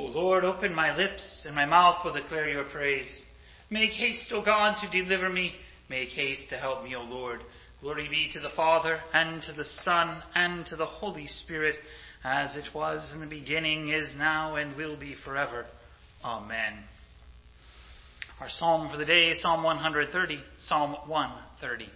Lord, open my lips, and my mouth will declare your praise. Make haste, O God, to deliver me. Make haste to help me, O Lord. Glory be to the Father, and to the Son, and to the Holy Spirit, as it was in the beginning, is now, and will be forever. Amen. Our psalm for the day is Psalm 130, Psalm 130.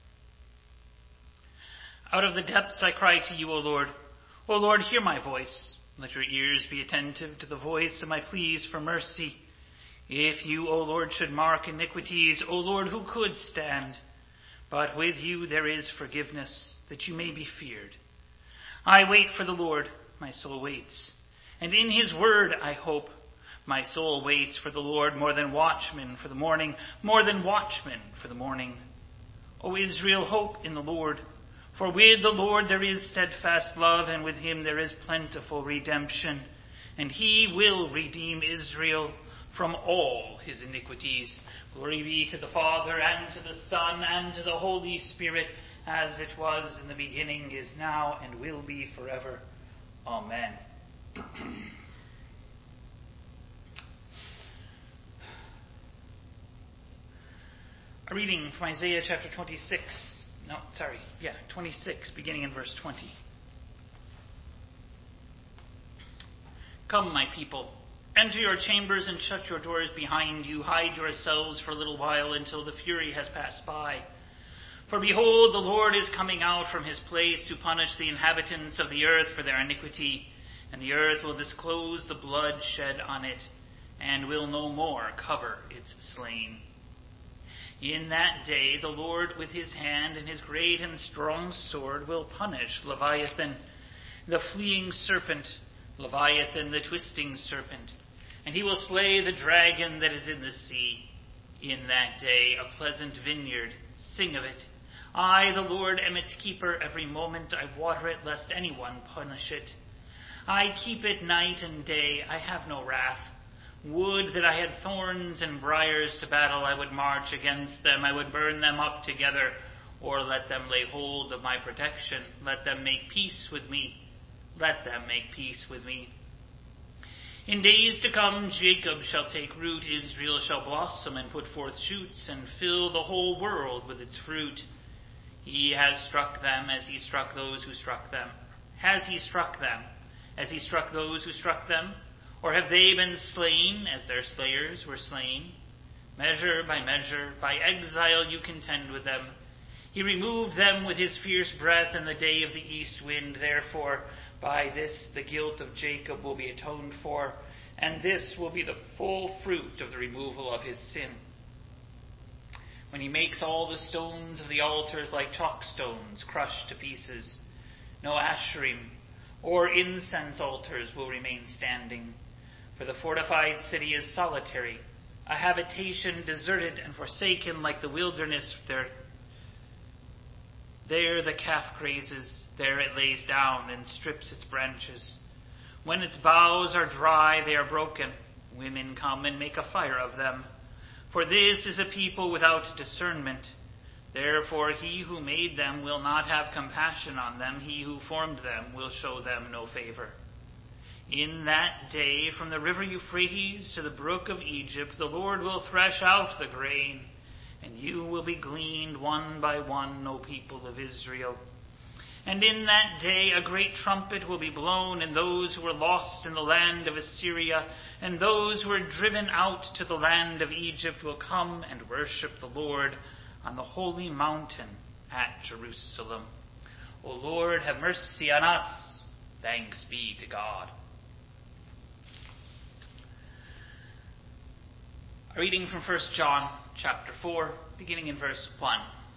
Out of the depths I cry to you, O Lord. O Lord, hear my voice. Let your ears be attentive to the voice of my pleas for mercy. If you, O Lord, should mark iniquities, O Lord, who could stand? But with you there is forgiveness, that you may be feared. I wait for the Lord, my soul waits, and in his word I hope. My soul waits for the Lord more than watchmen for the morning, more than watchmen for the morning. O Israel, hope in the Lord. For with the Lord there is steadfast love, and with him there is plentiful redemption. And he will redeem Israel from all his iniquities. Glory be to the Father, and to the Son, and to the Holy Spirit, as it was in the beginning, is now, and will be forever. Amen. A reading from Isaiah chapter 26, beginning in verse 20. Come, my people, enter your chambers and shut your doors behind you. Hide yourselves for a little while until the fury has passed by. For behold, the Lord is coming out from his place to punish the inhabitants of the earth for their iniquity, and the earth will disclose the blood shed on it, and will no more cover its slain. In that day the Lord with his hand and his great and strong sword will punish Leviathan, the fleeing serpent, Leviathan the twisting serpent, and he will slay the dragon that is in the sea. In that day a pleasant vineyard, sing of it. I, the Lord, am its keeper. Every moment I water it, lest anyone punish it. I keep it night and day. I have no wrath. Would that I had thorns and briars to battle. I would march against them. I would burn them up together, or let them lay hold of my protection. Let them make peace with me. Let them make peace with me. In days to come, Jacob shall take root. Israel shall blossom and put forth shoots, and fill the whole world with its fruit. He has struck them as he struck those who struck them. Has he struck them as he struck those who struck them? Or have they been slain as their slayers were slain? Measure, by exile you contend with them. He removed them with his fierce breath in the day of the east wind. Therefore, by this the guilt of Jacob will be atoned for, and this will be the full fruit of the removal of his sin. When he makes all the stones of the altars like chalk stones crushed to pieces, no asherim or incense altars will remain standing. For the fortified city is solitary, a habitation deserted and forsaken like the wilderness. There the calf grazes, there it lays down and strips its branches. When its boughs are dry, they are broken. Women come and make a fire of them. For this is a people without discernment. Therefore he who made them will not have compassion on them. He who formed them will show them no favor. In that day, from the river Euphrates to the brook of Egypt, the Lord will thresh out the grain, and you will be gleaned one by one, O people of Israel. And in that day a great trumpet will be blown, and those who were lost in the land of Assyria, and those who were driven out to the land of Egypt will come and worship the Lord on the holy mountain at Jerusalem. O Lord, have mercy on us. Thanks be to God. A reading from 1 John chapter 4, beginning in verse 1.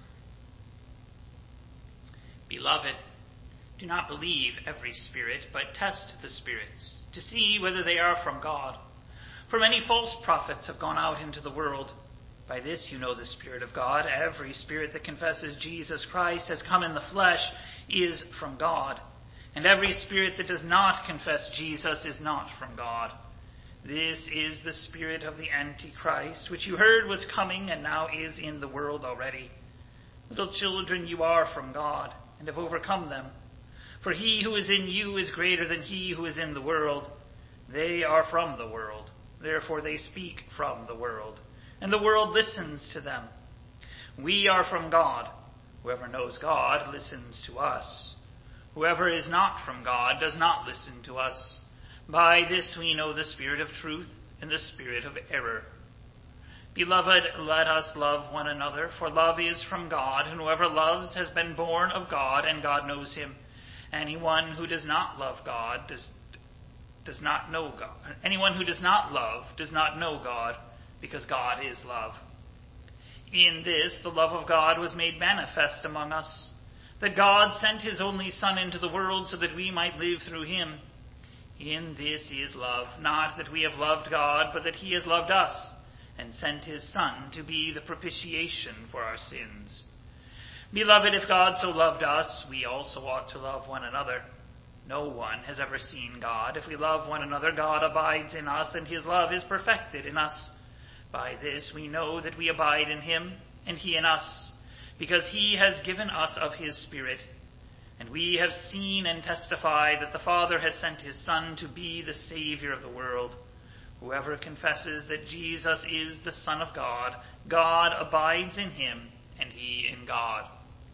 Beloved, do not believe every spirit, but test the spirits, to see whether they are from God. For many false prophets have gone out into the world. By this you know the Spirit of God. Every spirit that confesses Jesus Christ has come in the flesh is from God. And every spirit that does not confess Jesus is not from God. This is the spirit of the Antichrist, which you heard was coming and now is in the world already. Little children, you are from God, and have overcome them. For he who is in you is greater than he who is in the world. They are from the world, therefore they speak from the world, and the world listens to them. We are from God. Whoever knows God listens to us. Whoever is not from God does not listen to us. By this we know the spirit of truth and the spirit of error. Beloved, let us love one another, for love is from God, and whoever loves has been born of God, and God knows him. Anyone who does not love God does not know God. Anyone who does not love does not know God, because God is love. In this, the love of God was made manifest among us, that God sent his only Son into the world so that we might live through him. In this is love, not that we have loved God, but that he has loved us, and sent his Son to be the propitiation for our sins. Beloved, if God so loved us, we also ought to love one another. No one has ever seen God. If we love one another, God abides in us, and his love is perfected in us. By this we know that we abide in him, and he in us, because he has given us of his Spirit. And we have seen and testify that the Father has sent his Son to be the Savior of the world. Whoever confesses that Jesus is the Son of God, God abides in him, and he in God.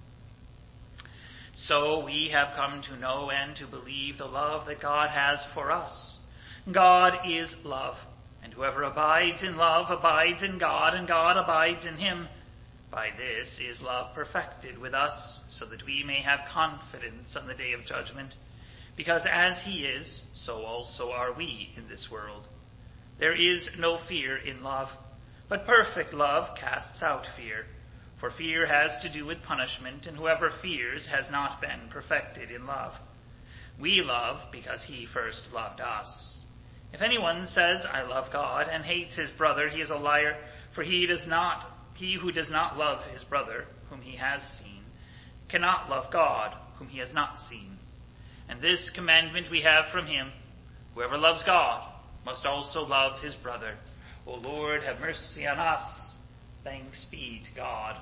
So we have come to know and to believe the love that God has for us. God is love, and whoever abides in love abides in God, and God abides in him. By this is love perfected with us, so that we may have confidence on the day of judgment. Because as he is, so also are we in this world. There is no fear in love, but perfect love casts out fear. For fear has to do with punishment, and whoever fears has not been perfected in love. We love because he first loved us. If anyone says, I love God, and hates his brother, he is a liar, for he who does not love his brother, whom he has seen, cannot love God, whom he has not seen. And this commandment we have from him: whoever loves God must also love his brother. O Lord, have mercy on us. Thanks be to God.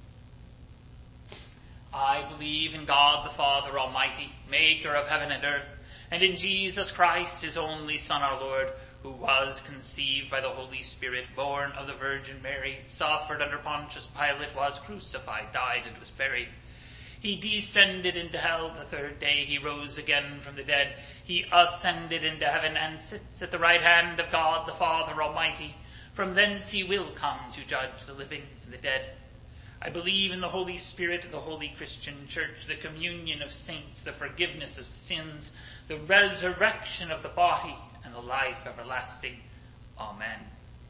I believe in God the Father Almighty, maker of heaven and earth, and in Jesus Christ, his only Son, our Lord, who was conceived by the Holy Spirit, born of the Virgin Mary, suffered under Pontius Pilate, was crucified, died, and was buried. He descended into hell. The third day he rose again from the dead. He ascended into heaven and sits at the right hand of God the Father Almighty. From thence he will come to judge the living and the dead. I believe in the Holy Spirit, the holy Christian Church, the communion of saints, the forgiveness of sins, the resurrection of the body, and the life everlasting. Amen.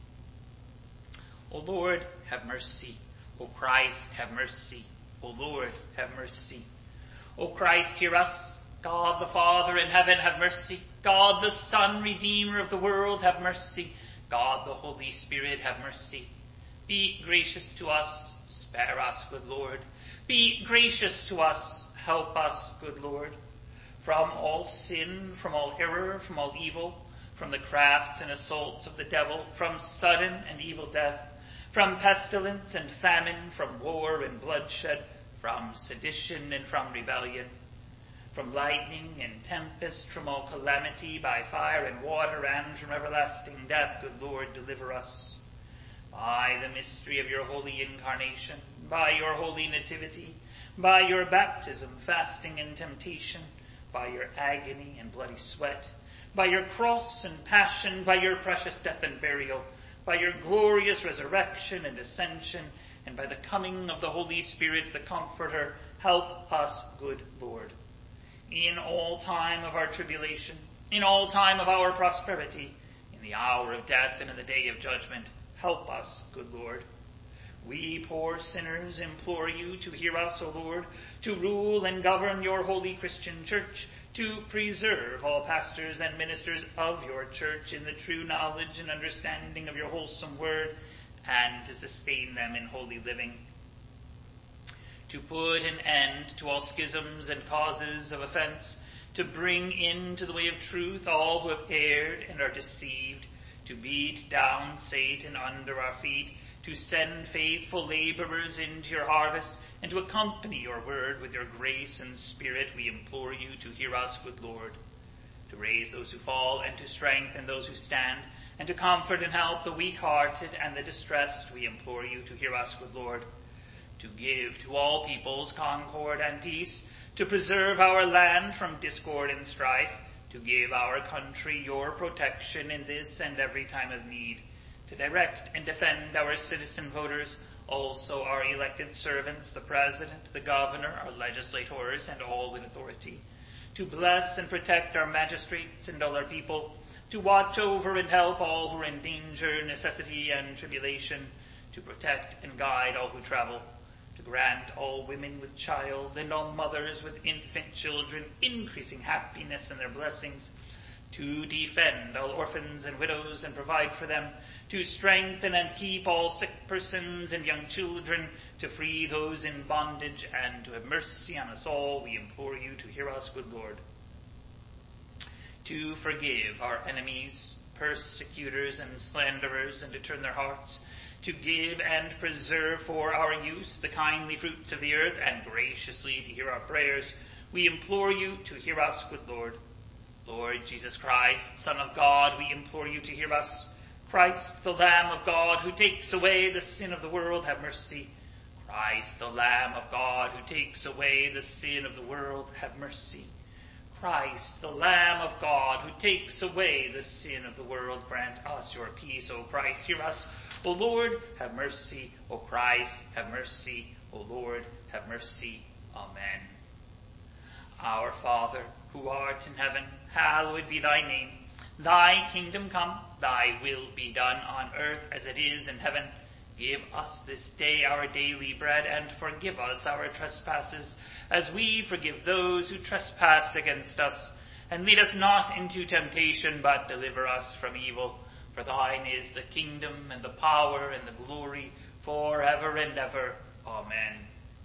O Lord, have mercy. O Christ, have mercy. O Lord, have mercy. O Christ, hear us. God the Father in heaven, have mercy. God the Son, Redeemer of the world, have mercy. God the Holy Spirit, have mercy. Be gracious to us. Spare us, good Lord. Be gracious to us. Help us, good Lord. From all sin, from all error, from all evil, from the crafts and assaults of the devil, from sudden and evil death, from pestilence and famine, from war and bloodshed, from sedition and from rebellion, from lightning and tempest, from all calamity by fire and water, and from everlasting death, good Lord, deliver us. By the mystery of your holy incarnation, by your holy nativity, by your baptism, fasting, and temptation, by your agony and bloody sweat, by your cross and passion, by your precious death and burial, by your glorious resurrection and ascension, and by the coming of the Holy Spirit, the Comforter, help us, good Lord. In all time of our tribulation, in all time of our prosperity, in the hour of death and in the day of judgment, help us, good Lord. We poor sinners implore you to hear us, O Lord, to rule and govern your holy Christian church, to preserve all pastors and ministers of your church in the true knowledge and understanding of your wholesome word, and to sustain them in holy living, to put an end to all schisms and causes of offense, to bring into the way of truth all who have erred and are deceived, to beat down Satan under our feet, to send faithful laborers into your harvest, and to accompany your word with your grace and spirit. We implore you to hear us, good Lord. to raise those who fall and to strengthen those who stand, and to comfort and help the weak-hearted and the distressed, we implore you to hear us, good Lord. To give to all peoples concord and peace, to preserve our land from discord and strife, to give our country your protection in this and every time of need, to direct and defend our citizen voters, also our elected servants, the President, the Governor, our legislators, and all in authority, to bless and protect our magistrates and all our people, to watch over and help all who are in danger, necessity, and tribulation, to protect and guide all who travel, to grant all women with child and all mothers with infant children increasing happiness and their blessings, to defend all orphans and widows and provide for them, to strengthen and keep all sick persons and young children, to free those in bondage, and to have mercy on us all, we implore you to hear us, good Lord. To forgive our enemies, persecutors, and slanderers, and to turn their hearts, to give and preserve for our use the kindly fruits of the earth, and graciously to hear our prayers, we implore you to hear us, good Lord. Lord Jesus Christ, Son of God, we implore you to hear us. Christ, the Lamb of God, who takes away the sin of the world, have mercy. Christ, the Lamb of God, who takes away the sin of the world, have mercy. Christ, the Lamb of God, who takes away the sin of the world, grant us your peace. O Christ, hear us. O Lord, have mercy. O Christ, have mercy. O Lord, have mercy. Amen. Our Father, who art in heaven, hallowed be thy name. Thy kingdom come, thy will be done on earth as it is in heaven. Give us this day our daily bread, and forgive us our trespasses, as we forgive those who trespass against us. And lead us not into temptation, but deliver us from evil. For thine is the kingdom, and the power, and the glory, forever and ever. Amen.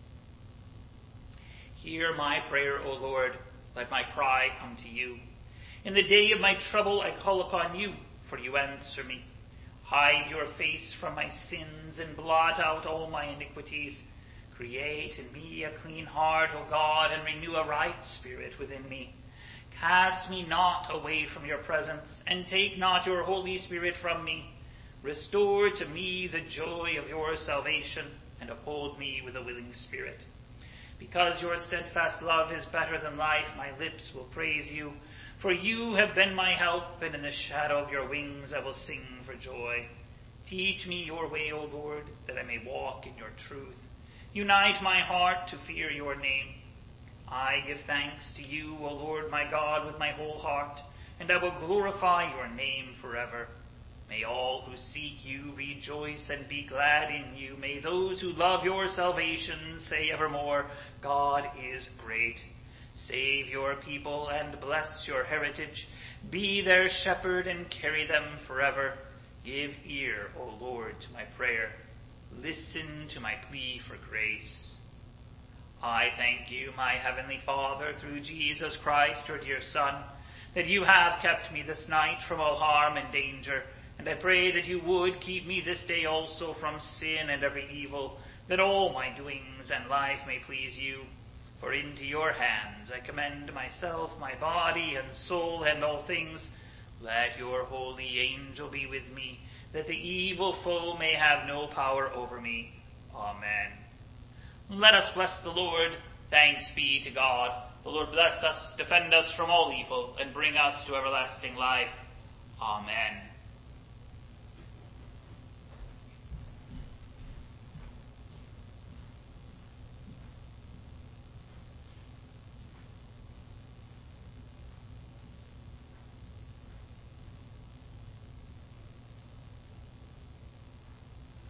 Hear my prayer, O Lord. Let my cry come to you. In the day of my trouble I call upon you, for you answer me. Hide your face from my sins and blot out all my iniquities. Create in me a clean heart, O God, and renew a right spirit within me. Cast me not away from your presence, and take not your Holy Spirit from me. Restore to me the joy of your salvation, and uphold me with a willing spirit. Because your steadfast love is better than life, my lips will praise you. For you have been my help, and in the shadow of your wings I will sing for joy. Teach me your way, O Lord, that I may walk in your truth. Unite my heart to fear your name. I give thanks to you, O Lord my God, with my whole heart, and I will glorify your name forever. May all who seek you rejoice and be glad in you. May those who love your salvation say evermore, God is great. Save your people and bless your heritage. Be their shepherd and carry them forever. Give ear, O Lord, to my prayer. Listen to my plea for grace. I thank you, my heavenly Father, through Jesus Christ, your dear Son, that you have kept me this night from all harm and danger. And I pray that you would keep me this day also from sin and every evil, that all my doings and life may please you. For into your hands I commend myself, my body and soul, and all things. Let your holy angel be with me, that the evil foe may have no power over me. Amen. Let us bless the Lord. Thanks be to God. The Lord bless us, defend us from all evil, and bring us to everlasting life. Amen.